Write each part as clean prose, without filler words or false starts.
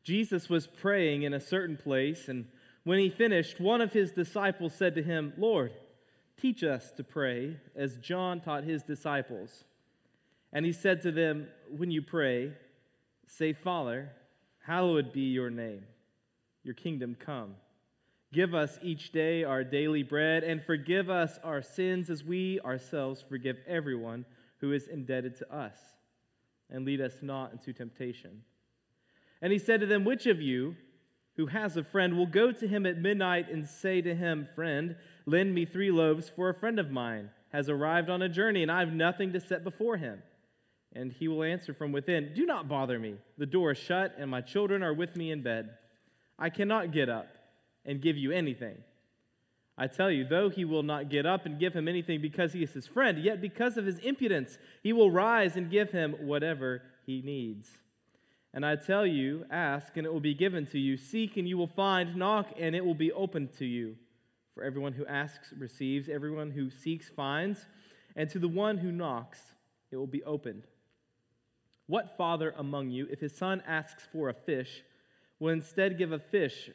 Jesus was praying in a certain place, and when he finished, one of his disciples said to him, "Lord, teach us to pray, as John taught his disciples." And he said to them, "When you pray, say, 'Father, hallowed be your name. Your kingdom come. Give us each day our daily bread, and forgive us our sins as we ourselves forgive everyone who is indebted to us. And lead us not into temptation.'" And he said to them, "Which of you who has a friend will go to him at midnight and say to him, 'Friend, lend me 3 loaves, for a friend of mine has arrived on a journey, and I have nothing to set before him?' And he will answer from within, 'Do not bother me. The door is shut, and my children are with me in bed. I cannot get up and give you anything.' I tell you, though he will not get up and give him anything because he is his friend, yet because of his impudence he will rise and give him whatever he needs. And I tell you, ask, and it will be given to you. Seek, and you will find. Knock, and it will be opened to you. For everyone who asks receives, everyone who seeks finds, and to the one who knocks it will be opened. What father among you, if his son asks for a fish, will instead of a fish,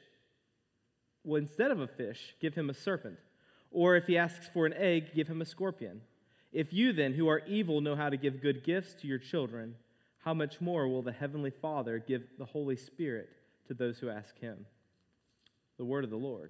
give him a serpent? Or if he asks for an egg, give him a scorpion? If you then, who are evil, know how to give good gifts to your children, how much more will the Heavenly Father give the Holy Spirit to those who ask Him?" The word of the Lord.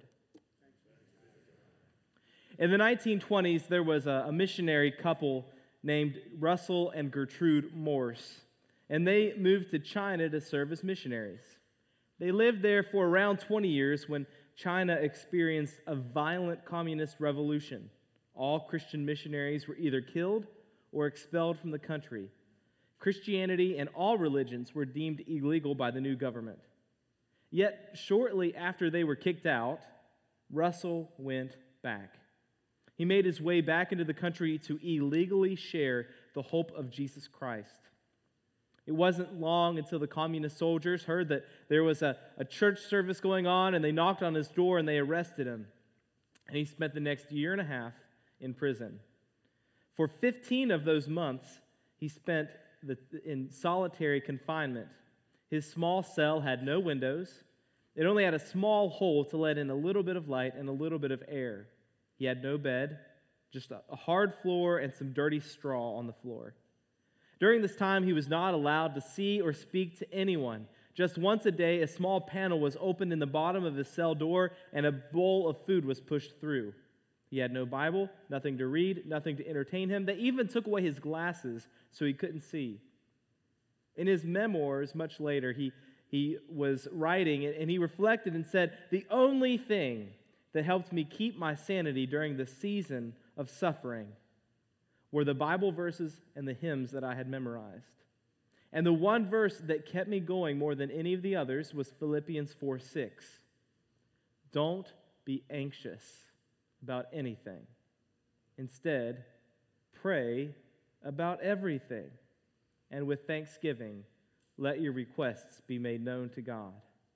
In the 1920s, there was a missionary couple named Russell and Gertrude Morse, and they moved to China to serve as missionaries. They lived there for around 20 years when China experienced a violent communist revolution. All Christian missionaries were either killed or expelled from the country. Christianity and all religions were deemed illegal by the new government. Yet, shortly after they were kicked out, Russell went back. He made his way back into the country to illegally share the hope of Jesus Christ. It wasn't long until the communist soldiers heard that there was a church service going on, and they knocked on his door and they arrested him. And he spent the next year and a half in prison. For 15 of those months, he spent in solitary confinement. His small cell had no windows. It only had a small hole to let in a little bit of light and a little bit of air. He had no bed, just a hard floor and some dirty straw on the floor. During this time, he was not allowed to see or speak to anyone. Just once a day, a small panel was opened in the bottom of his cell door, and a bowl of food was pushed through. He had no Bible, nothing to read, nothing to entertain him. They even took away his glasses so he couldn't see. In his memoirs, much later, he was writing, and he reflected and said, "The only thing that helped me keep my sanity during the season of suffering were the Bible verses and the hymns that I had memorized. And the one verse that kept me going more than any of the others was Philippians 4:6. Don't be anxious about anything. Instead, pray about everything. And with thanksgiving, let your requests be made known to God."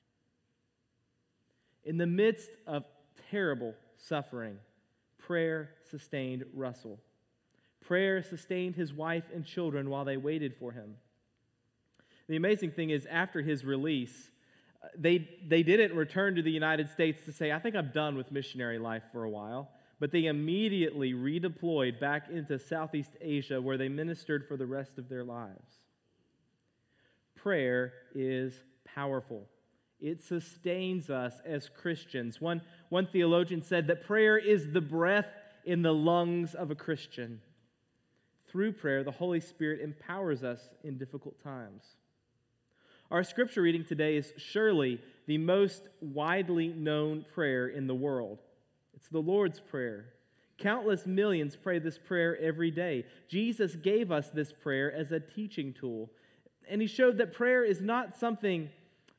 In the midst of terrible suffering, prayer sustained Russell. Prayer sustained his wife and children while they waited for him. The amazing thing is, after his release, they didn't return to the United States to say, "I think I'm done with missionary life for a while," but they immediately redeployed back into Southeast Asia, where they ministered for the rest of their lives. Prayer is powerful. It sustains us as Christians. One theologian said that prayer is the breath in the lungs of a Christian. Through prayer, the Holy Spirit empowers us in difficult times. Our scripture reading today is surely the most widely known prayer in the world. It's the Lord's Prayer. Countless millions pray this prayer every day. Jesus gave us this prayer as a teaching tool. And he showed that this prayer is not something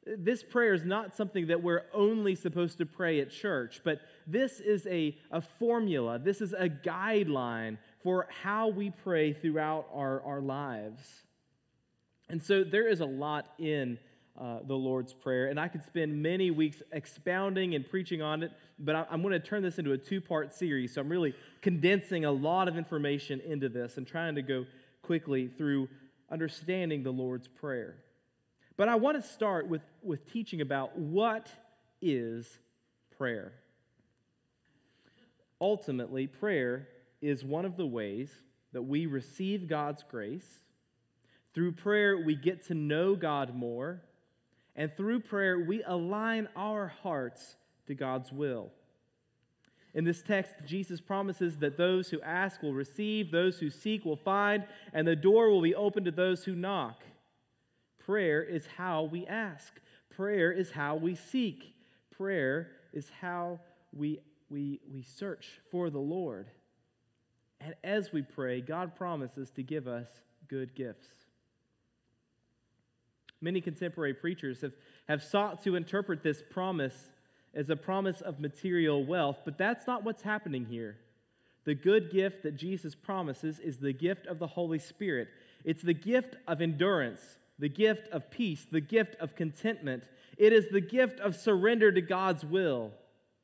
that we're only supposed to pray at church, but this is a formula. This is a guideline for how we pray throughout our lives. And so there is a lot in the Lord's Prayer, and I could spend many weeks expounding and preaching on it, but I'm going to turn this into a 2-part series, so I'm really condensing a lot of information into this and trying to go quickly through understanding the Lord's Prayer. But I want to start with teaching about what is prayer. Ultimately, prayer is one of the ways that we receive God's grace. Through prayer, we get to know God more. And through prayer, we align our hearts to God's will. In this text, Jesus promises that those who ask will receive, those who seek will find, and the door will be open to those who knock. Prayer is how we ask. Prayer is how we seek. Prayer is how we search for the Lord. And as we pray, God promises to give us good gifts. Many contemporary preachers have sought to interpret this promise as a promise of material wealth, but that's not what's happening here. The good gift that Jesus promises is the gift of the Holy Spirit. It's the gift of endurance, the gift of peace, the gift of contentment. It is the gift of surrender to God's will.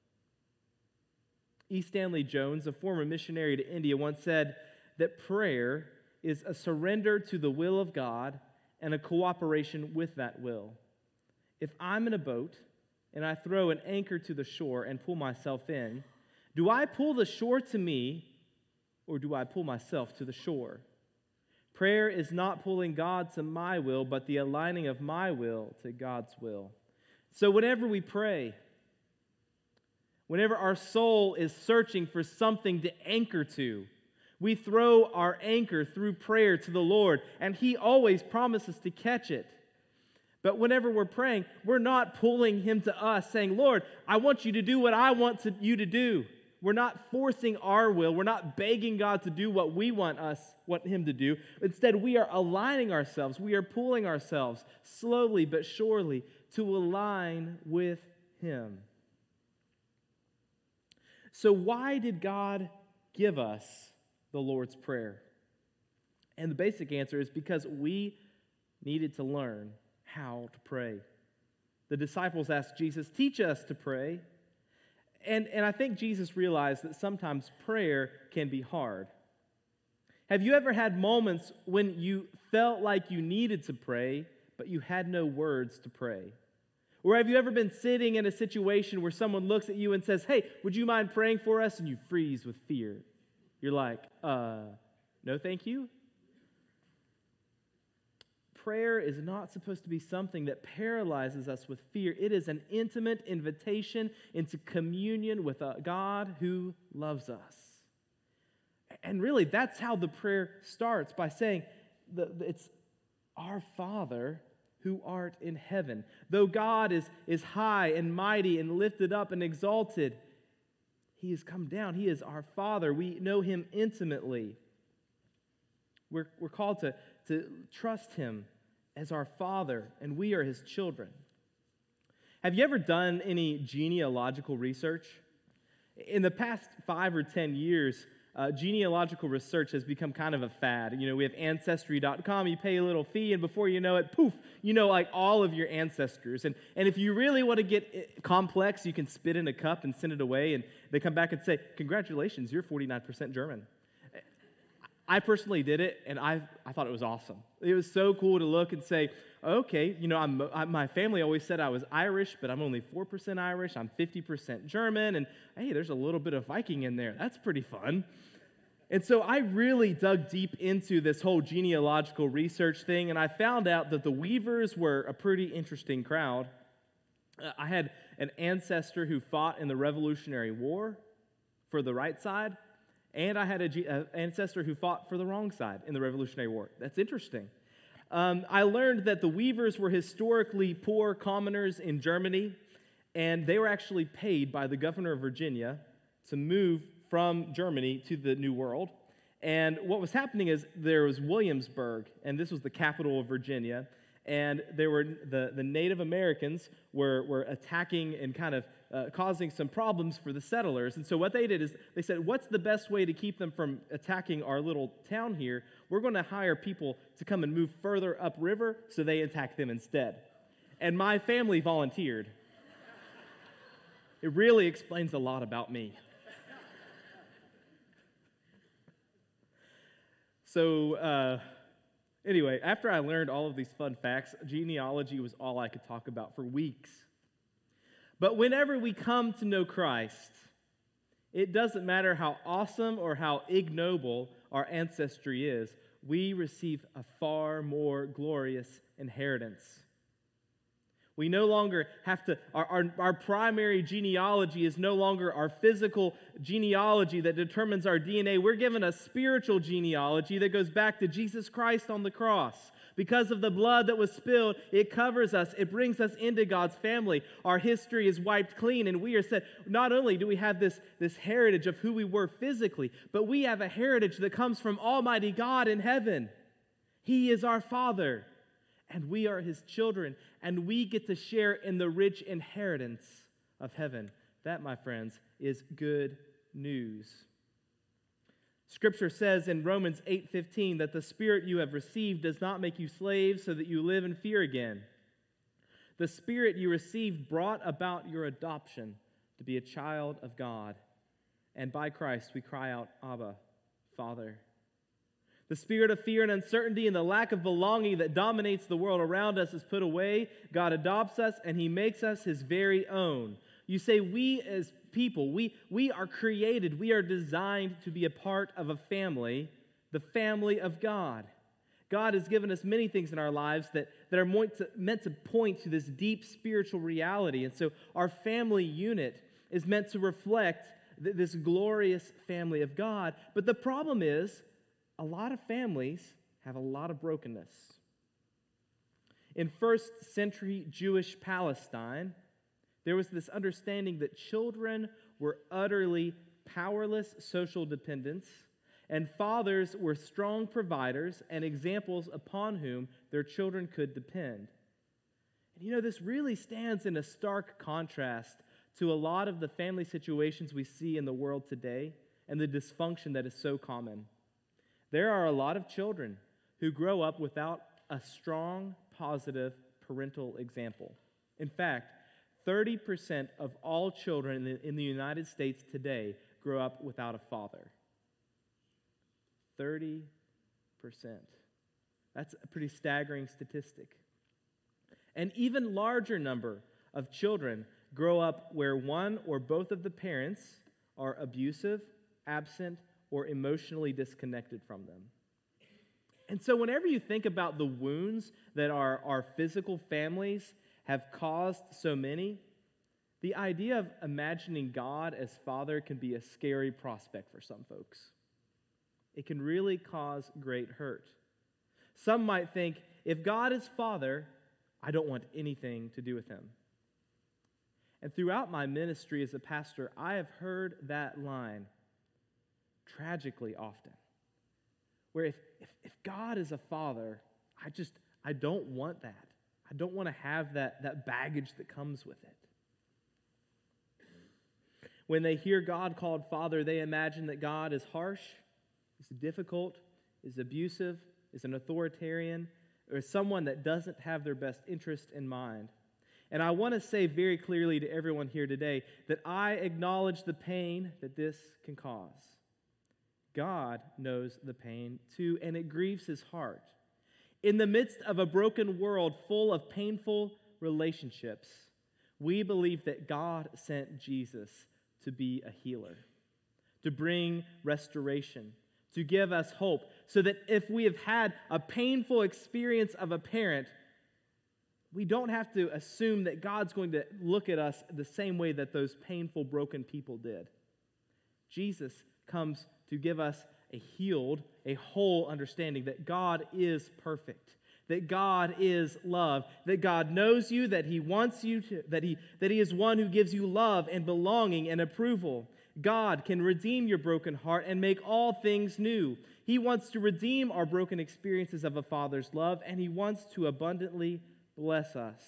E. Stanley Jones, a former missionary to India, once said that prayer is a surrender to the will of God and a cooperation with that will. If I'm in a boat and I throw an anchor to the shore and pull myself in, do I pull the shore to me or do I pull myself to the shore? Prayer is not pulling God to my will, but the aligning of my will to God's will. So whenever we pray, whenever our soul is searching for something to anchor to, we throw our anchor through prayer to the Lord, and He always promises to catch it. But whenever we're praying, we're not pulling Him to us, saying, Lord, I want you to do what I want you to do. We're not forcing our will. We're not begging God to do what we want Him to do. Instead, we are aligning ourselves. We are pulling ourselves slowly but surely to align with Him. So why did God give us the Lord's Prayer? And the basic answer is because we needed to learn how to pray. The disciples asked Jesus, teach us to pray. And I think Jesus realized that sometimes prayer can be hard. Have you ever had moments when you felt like you needed to pray, but you had no words to pray? Or have you ever been sitting in a situation where someone looks at you and says, hey, would you mind praying for us? And you freeze with fear. You're like, no thank you. Prayer is not supposed to be something that paralyzes us with fear. It is an intimate invitation into communion with a God who loves us. And really, that's how the prayer starts, by saying it's our Father who art in heaven. Though God is high and mighty and lifted up and exalted, He has come down. He is our Father. We know Him intimately. We're called to trust Him as our Father, and we are His children. Have you ever done any genealogical research? In the past 5 or 10 years, genealogical research has become kind of a fad. You know, we have Ancestry.com, you pay a little fee, and before you know it, poof, you know like all of your ancestors. And if you really want to get complex, you can spit in a cup and send it away, and they come back and say, congratulations, you're 49% German. I personally did it, and I thought it was awesome. It was so cool to look and say, okay, you know, my family always said I was Irish, but I'm only 4% Irish. I'm 50% German, and hey, there's a little bit of Viking in there. That's pretty fun. And so I really dug deep into this whole genealogical research thing, and I found out that the Weavers were a pretty interesting crowd. I had an ancestor who fought in the Revolutionary War for the right side, and I had an ancestor who fought for the wrong side in the Revolutionary War. That's interesting. I learned that the Weavers were historically poor commoners in Germany, and they were actually paid by the governor of Virginia to move from Germany to the New World. And what was happening is there was Williamsburg, and this was the capital of Virginia, and there were the Native Americans were attacking and kind of causing some problems for the settlers. And so what they did is they said, what's the best way to keep them from attacking our little town here? We're going to hire people to come and move further upriver, so they attack them instead. And my family volunteered. It really explains a lot about me. So Anyway, after I learned all of these fun facts, genealogy was all I could talk about for weeks. But whenever we come to know Christ, it doesn't matter how awesome or how ignoble our ancestry is, we receive a far more glorious inheritance. We no longer have to, our primary genealogy is no longer our physical genealogy that determines our DNA. We're given a spiritual genealogy that goes back to Jesus Christ on the cross. Because of the blood that was spilled, it covers us. It brings us into God's family. Our history is wiped clean, and we are set. Not only do we have this heritage of who we were physically, but we have a heritage that comes from Almighty God in heaven. He is our Father, and we are His children, and we get to share in the rich inheritance of heaven. That, my friends, is good news. Scripture says in Romans 8:15 that the Spirit you have received does not make you slaves so that you live in fear again. The Spirit you received brought about your adoption to be a child of God, and by Christ we cry out, Abba, Father. The spirit of fear and uncertainty and the lack of belonging that dominates the world around us is put away. God adopts us, and He makes us His very own. You say, we as people, we are created, we are designed to be a part of a family, the family of God. God has given us many things in our lives that are meant to point to this deep spiritual reality. And so our family unit is meant to reflect this glorious family of God. But the problem is, a lot of families have a lot of brokenness. In first century Jewish Palestine, there was this understanding that children were utterly powerless social dependents, and fathers were strong providers and examples upon whom their children could depend. And this really stands in a stark contrast to a lot of the family situations we see in the world today and the dysfunction that is so common. There are a lot of children who grow up without a strong, positive parental example. In fact, 30% of all children in the United States today grow up without a father. 30%. That's a pretty staggering statistic. An even larger number of children grow up where one or both of the parents are abusive, absent, or emotionally disconnected from them. And so whenever you think about the wounds that our physical families have caused so many, the idea of imagining God as Father can be a scary prospect for some folks. It can really cause great hurt. Some might think, if God is Father, I don't want anything to do with Him. And throughout my ministry as a pastor, I have heard that line tragically often, where if God is a father, I don't want that. I don't want to have that baggage that comes with it. When they hear God called Father, they imagine that God is harsh, is difficult, is abusive, is an authoritarian, or is someone that doesn't have their best interest in mind. And I want to say very clearly to everyone here today that I acknowledge the pain that this can cause. God knows the pain too, and it grieves His heart. In the midst of a broken world full of painful relationships, we believe that God sent Jesus to be a healer, to bring restoration, to give us hope, so that if we have had a painful experience of a parent, we don't have to assume that God's going to look at us the same way that those painful, broken people did. Jesus comes to give us a healed, a whole understanding that God is perfect, that God is love, that God knows you, that He wants you to, that He is one who gives you love and belonging and approval. God can redeem your broken heart and make all things new. He wants to redeem our broken experiences of a Father's love, and He wants to abundantly bless us.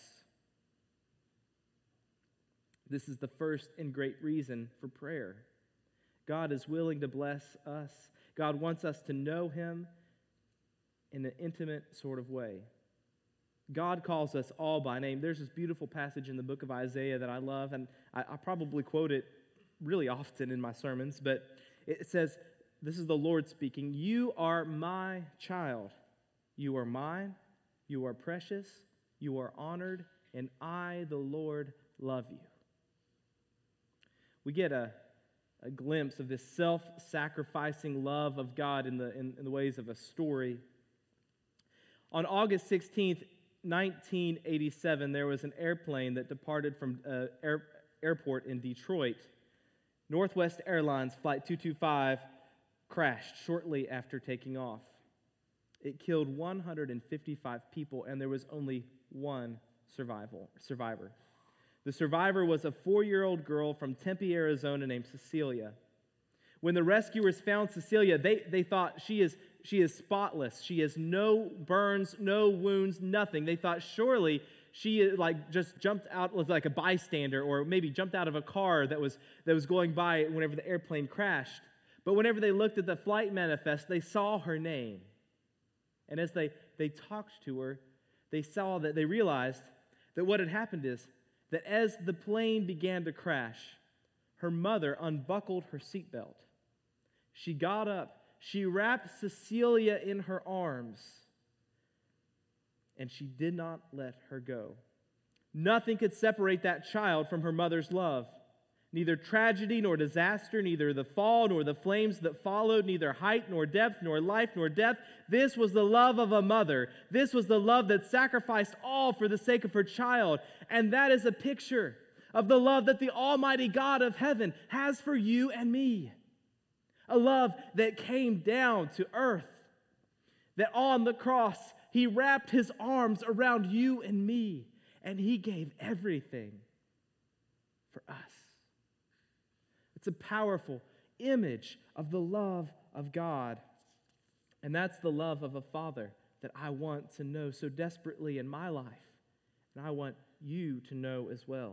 This is the first and great reason for prayer. God is willing to bless us. God wants us to know Him in an intimate sort of way. God calls us all by name. There's this beautiful passage in the book of Isaiah that I love, and I probably quote it really often in my sermons, but it says, this is the Lord speaking, "You are my child. You are mine, you are precious, you are honored, and I, the Lord, love you. We get a glimpse of this self-sacrificing love of God in the ways of a story. On August 16th, 1987, there was an airplane that departed from airport in Detroit. Northwest Airlines Flight 225 crashed shortly after taking off. It killed 155 people, and there was only one survivor. The survivor was a 4-year-old girl from Tempe, Arizona, named Cecilia. When the rescuers found Cecilia, they thought she is spotless. She has no burns, no wounds, nothing. They thought surely she just jumped out like a bystander, or maybe jumped out of a car that was going by whenever the airplane crashed. But whenever they looked at the flight manifest, they saw her name. And as they talked to her, they realized that what had happened is that as the plane began to crash, her mother unbuckled her seatbelt. She got up, she wrapped Cecilia in her arms, and she did not let her go. Nothing could separate that child from her mother's love. Neither tragedy nor disaster, neither the fall nor the flames that followed, neither height nor depth nor life nor death. This was the love of a mother. This was the love that sacrificed all for the sake of her child. And that is a picture of the love that the Almighty God of heaven has for you and me. A love that came down to earth. That on the cross, He wrapped His arms around you and me. And He gave everything for us. It's a powerful image of the love of God. And that's the love of a Father that I want to know so desperately in my life. And I want you to know as well.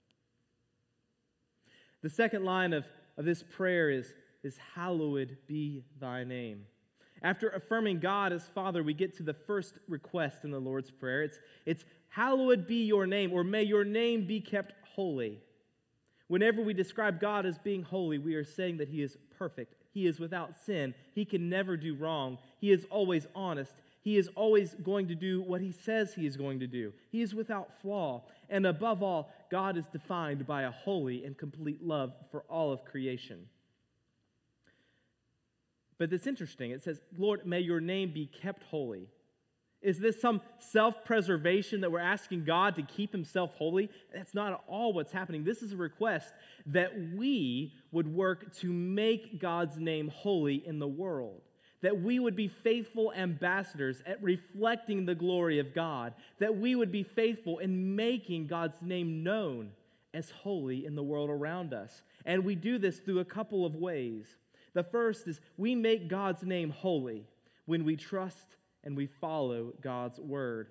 The second line of this prayer is hallowed be thy name. After affirming God as Father, we get to the first request in the Lord's Prayer. It's hallowed be your name, or may your name be kept holy. Whenever we describe God as being holy, we are saying that He is perfect. He is without sin. He can never do wrong. He is always honest. He is always going to do what He says He is going to do. He is without flaw. And above all, God is defined by a holy and complete love for all of creation. But it's interesting. It says, Lord, may your name be kept holy. Is this some self-preservation that we're asking God to keep Himself holy? That's not at all what's happening. This is a request that we would work to make God's name holy in the world. That we would be faithful ambassadors at reflecting the glory of God. That we would be faithful in making God's name known as holy in the world around us. And we do this through a couple of ways. The first is we make God's name holy when we trust and we follow God's word.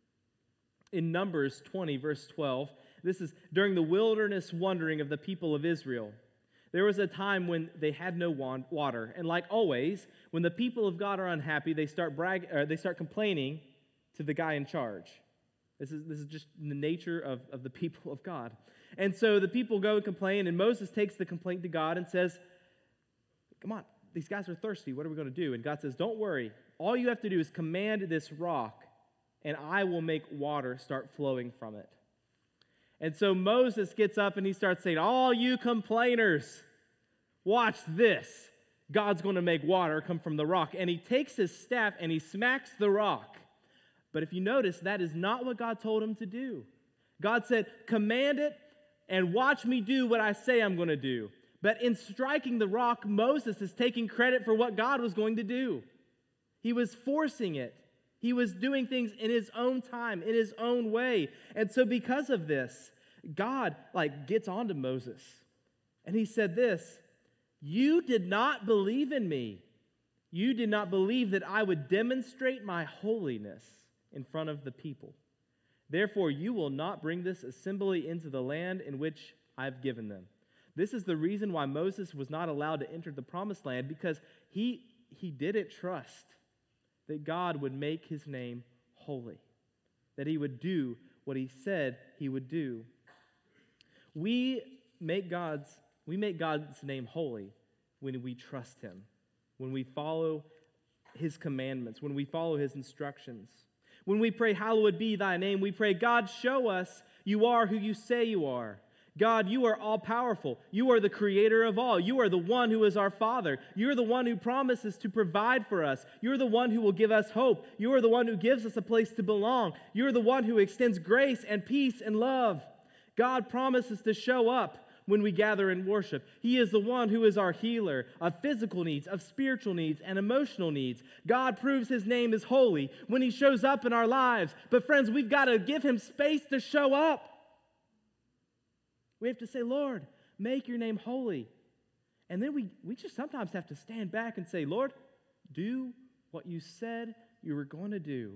In Numbers 20, verse 12, this is during the wilderness wandering of the people of Israel. There was a time when they had no water, and like always, when the people of God are unhappy, they start complaining to the guy in charge. This is just the nature of the people of God. And so the people go and complain, and Moses takes the complaint to God and says, come on, these guys are thirsty. What are we going to do? And God says, don't worry. All you have to do is command this rock, and I will make water start flowing from it. And so Moses gets up and he starts saying, all you complainers, watch this. God's going to make water come from the rock. And he takes his staff and he smacks the rock. But if you notice, that is not what God told him to do. God said, command it and watch me do what I say I'm going to do. But in striking the rock, Moses is taking credit for what God was going to do. He was forcing it. He was doing things in his own time, in his own way. And so because of this, God gets onto Moses. And he said this, you did not believe in me. You did not believe that I would demonstrate my holiness in front of the people. Therefore, you will not bring this assembly into the land in which I've given them. This is the reason why Moses was not allowed to enter the promised land, because he didn't trust that God would make his name holy, that he would do what he said he would do. We make God's name holy when we trust him, when we follow his commandments, when we follow his instructions. When we pray, hallowed be thy name, we pray, God, show us you are who you say you are. God, you are all-powerful. You are the creator of all. You are the one who is our Father. You're the one who promises to provide for us. You're the one who will give us hope. You are the one who gives us a place to belong. You're the one who extends grace and peace and love. God promises to show up when we gather in worship. He is the one who is our healer of physical needs, of spiritual needs, and emotional needs. God proves his name is holy when he shows up in our lives. But friends, we've got to give him space to show up. We have to say, Lord, make your name holy. And then we just sometimes have to stand back and say, Lord, do what you said you were going to do.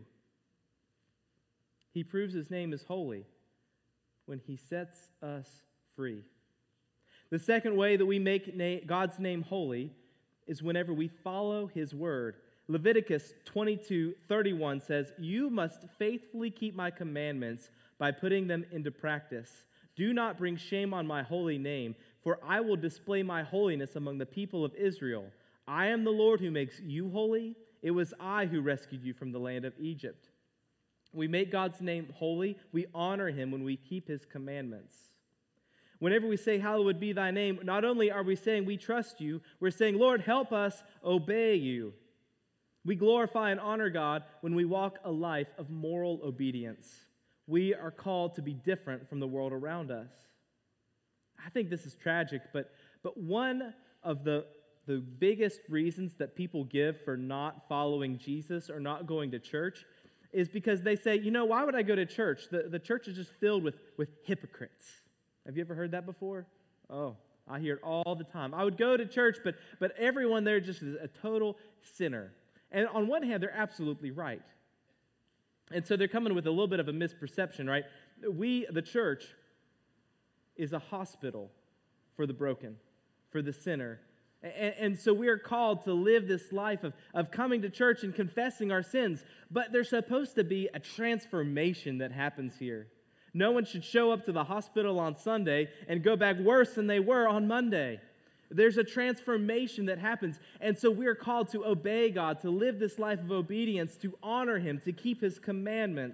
He proves his name is holy when he sets us free. The second way that we make God's name holy is whenever we follow his word. Leviticus 22:31 says, you must faithfully keep my commandments by putting them into practice. Do not bring shame on my holy name, for I will display my holiness among the people of Israel. I am the Lord who makes you holy. It was I who rescued you from the land of Egypt. We make God's name holy. We honor him when we keep his commandments. Whenever we say, hallowed be thy name, not only are we saying we trust you, we're saying, Lord, help us obey you. We glorify and honor God when we walk a life of moral obedience. We are called to be different from the world around us. I think this is tragic, but one of the biggest reasons that people give for not following Jesus or not going to church is because they say, why would I go to church? The church is just filled with hypocrites. Have you ever heard that before? Oh, I hear it all the time. I would go to church, but everyone there just is a total sinner. And on one hand, they're absolutely right. And so they're coming with a little bit of a misperception, right? The church, is a hospital for the broken, for the sinner. And so we are called to live this life of coming to church and confessing our sins. But there's supposed to be a transformation that happens here. No one should show up to the hospital on Sunday and go back worse than they were on Monday. There's a transformation that happens. And so we are called to obey God, to live this life of obedience, to honor him, to keep his commandments.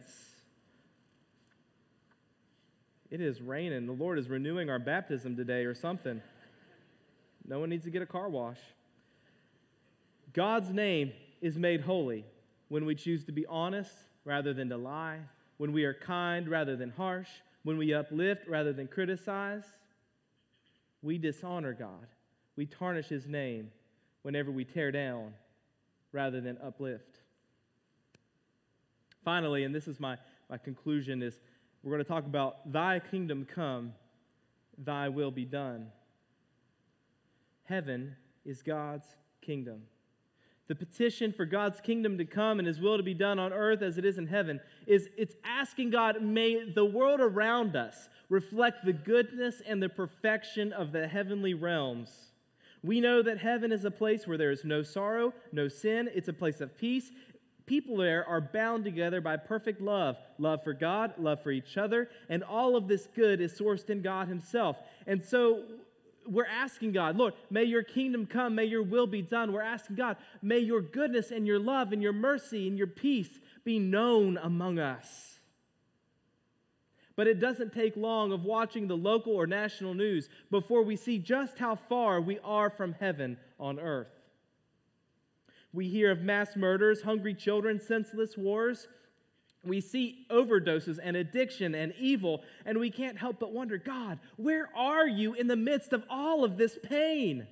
It is raining. The Lord is renewing our baptism today or something. No one needs to get a car wash. God's name is made holy when we choose to be honest rather than to lie, when we are kind rather than harsh, when we uplift rather than criticize. We dishonor God. We tarnish his name whenever we tear down rather than uplift. Finally, and this is my conclusion, is we're going to talk about thy kingdom come, thy will be done. Heaven is God's kingdom. The petition for God's kingdom to come and his will to be done on earth as it is in heaven it's asking God, may the world around us reflect the goodness and the perfection of the heavenly realms. We know that heaven is a place where there is no sorrow, no sin. It's a place of peace. People there are bound together by perfect love for God, love for each other, and all of this good is sourced in God himself. And so we're asking God, Lord, may your kingdom come, may your will be done. We're asking God, may your goodness and your love and your mercy and your peace be known among us. But it doesn't take long of watching the local or national news before we see just how far we are from heaven on earth. We hear of mass murders, hungry children, senseless wars. We see overdoses and addiction and evil, and we can't help but wonder, God, where are you in the midst of all of this pain?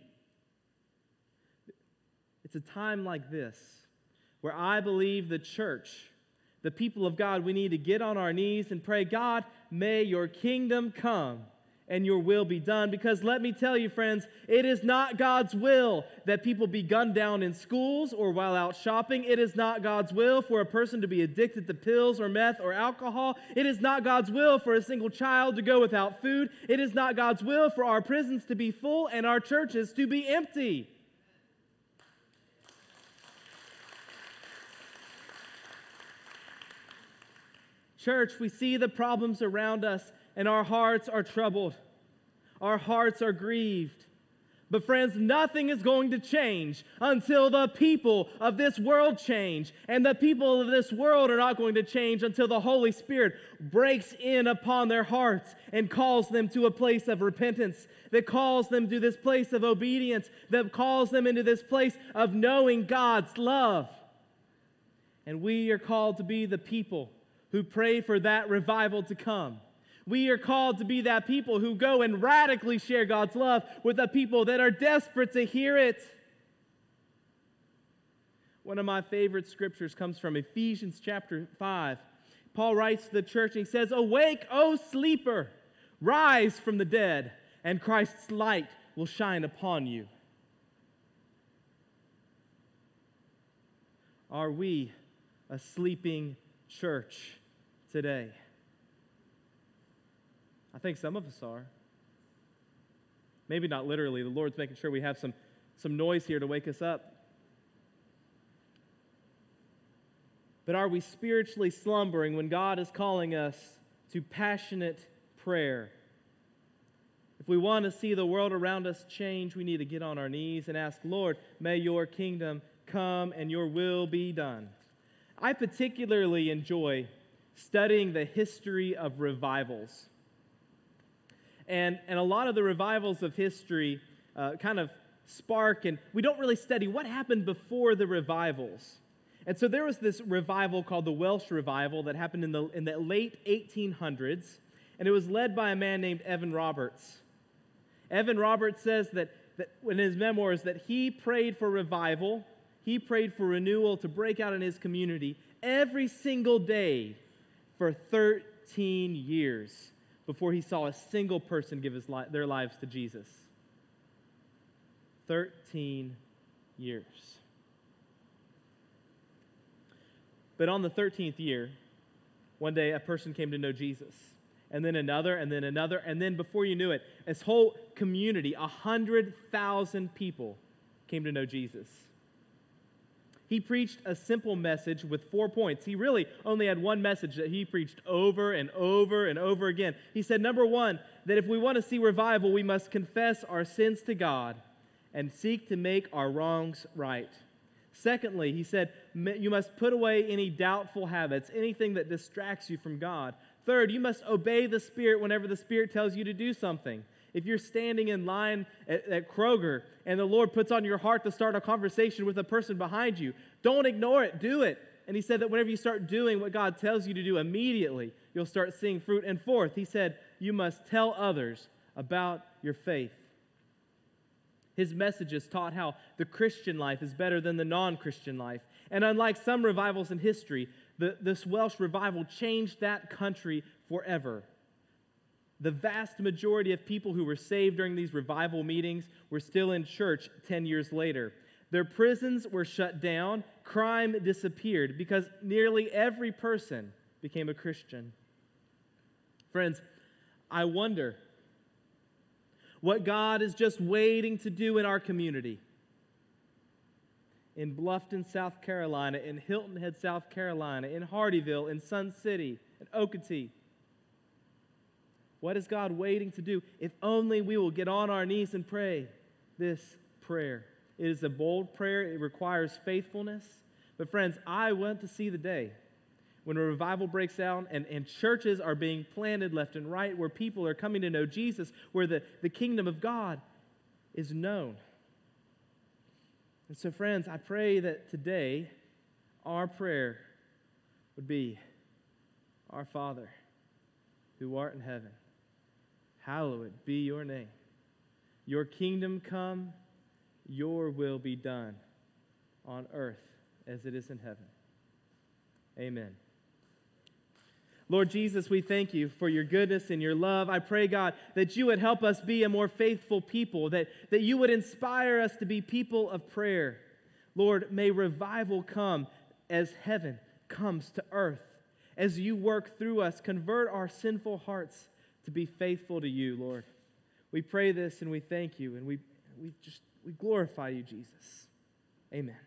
It's a time like this where I believe the church, the people of God, we need to get on our knees and pray, God, may your kingdom come and your will be done. Because let me tell you, friends, it is not God's will that people be gunned down in schools or while out shopping. It is not God's will for a person to be addicted to pills or meth or alcohol. It is not God's will for a single child to go without food. It is not God's will for our prisons to be full and our churches to be empty. Church, we see the problems around us and our hearts are troubled. Our hearts are grieved. But friends, nothing is going to change until the people of this world change. And the people of this world are not going to change until the Holy Spirit breaks in upon their hearts and calls them to a place of repentance, that calls them to this place of obedience, that calls them into this place of knowing God's love. And we are called to be the people who pray for that revival to come. We are called to be that people who go and radically share God's love with the people that are desperate to hear it. One of my favorite scriptures comes from Ephesians chapter 5. Paul writes to the church and he says, "Awake, O sleeper, rise from the dead, and Christ's light will shine upon you." Are we a sleeping church today? I think some of us are. Maybe not literally. The Lord's making sure we have some noise here to wake us up. But are we spiritually slumbering when God is calling us to passionate prayer? If we want to see the world around us change, we need to get on our knees and ask, "Lord, may your kingdom come and your will be done." I particularly enjoy studying the history of revivals. And a lot of the revivals of history kind of spark, and we don't really study what happened before the revivals. And so there was this revival called the Welsh Revival that happened in the late 1800s, and it was led by a man named Evan Roberts. Evan Roberts says that in his memoirs that he prayed for revival, he prayed for renewal to break out in his community every single day for 13 years. Before he saw a single person give their lives to Jesus. 13 years. But on the 13th year, one day a person came to know Jesus. And then another, and then another, and then before you knew it, this whole community, 100,000 people came to know Jesus. He preached a simple message with 4 points. He really only had one message that he preached over and over and over again. He said, number one, that if we want to see revival, we must confess our sins to God and seek to make our wrongs right. Secondly, he said, you must put away any doubtful habits, anything that distracts you from God. Third, you must obey the Spirit whenever the Spirit tells you to do something. If you're standing in line at Kroger and the Lord puts on your heart to start a conversation with a person behind you, don't ignore it, do it. And he said that whenever you start doing what God tells you to do immediately, you'll start seeing fruit. And fourth, he said, you must tell others about your faith. His messages taught how the Christian life is better than the non-Christian life. And unlike some revivals in history, this Welsh revival changed that country forever. The vast majority of people who were saved during these revival meetings were still in church 10 years later. Their prisons were shut down, crime disappeared because nearly every person became a Christian. Friends, I wonder what God is just waiting to do in our community. In Bluffton, South Carolina, in Hilton Head, South Carolina, in Hardyville, in Sun City, in Okatee. What is God waiting to do? If only we will get on our knees and pray this prayer. It is a bold prayer. It requires faithfulness. But friends, I want to see the day when a revival breaks out and churches are being planted left and right, where people are coming to know Jesus, where the kingdom of God is known. And so, friends, I pray that today our prayer would be, Our Father, who art in heaven, hallowed be your name. Your kingdom come, your will be done on earth as it is in heaven. Amen. Lord Jesus, we thank you for your goodness and your love. I pray, God, that you would help us be a more faithful people, that you would inspire us to be people of prayer. Lord, may revival come as heaven comes to earth. As you work through us, convert our sinful hearts to be faithful to you, Lord. We pray this and we thank you and we glorify you, Jesus. Amen.